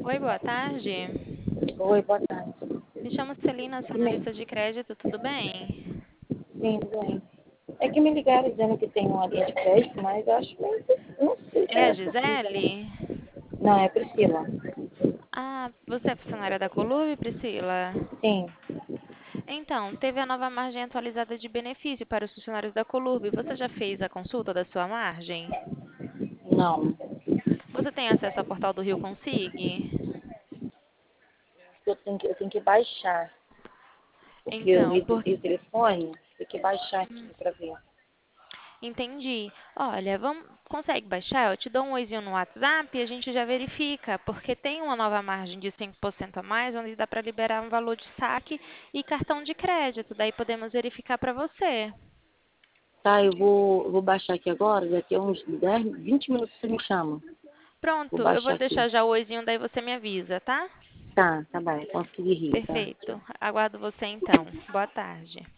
Oi, boa tarde. Oi, boa tarde. Me chamo Celina, sou Que me... analista de crédito, tudo bem? Sim, tudo bem. É que me ligaram dizendo que tem uma linha de crédito, mas eu acho que não sei se É a é essa aqui. Gisele? Não, é Priscila. Ah, você é funcionária da Colube, Priscila? Sim, Então, teve a nova margem atualizada de benefício para os funcionários da Colube. Você já fez a consulta da sua margem? não. Você tem acesso ao portal do Rio Consigue? Eu tenho que baixar, porque eu Então, vi o telefone, tem que baixar aqui pra ver. entendi. Olha, consegue baixar? Eu te dou um oizinho no WhatsApp e a gente já verifica, porque tem uma nova margem de 5% a mais, onde dá para liberar um valor de saque e cartão de crédito. Daí podemos verificar para você. Tá, eu vou baixar aqui agora, daqui a uns 10, 20 minutos você me chama. Vou Pronto, eu vou baixar aqui. deixar já o oizinho, daí você me avisa, tá? Tá bem, consegui rir, tá? Perfeito. Aguardo você então. Boa tarde.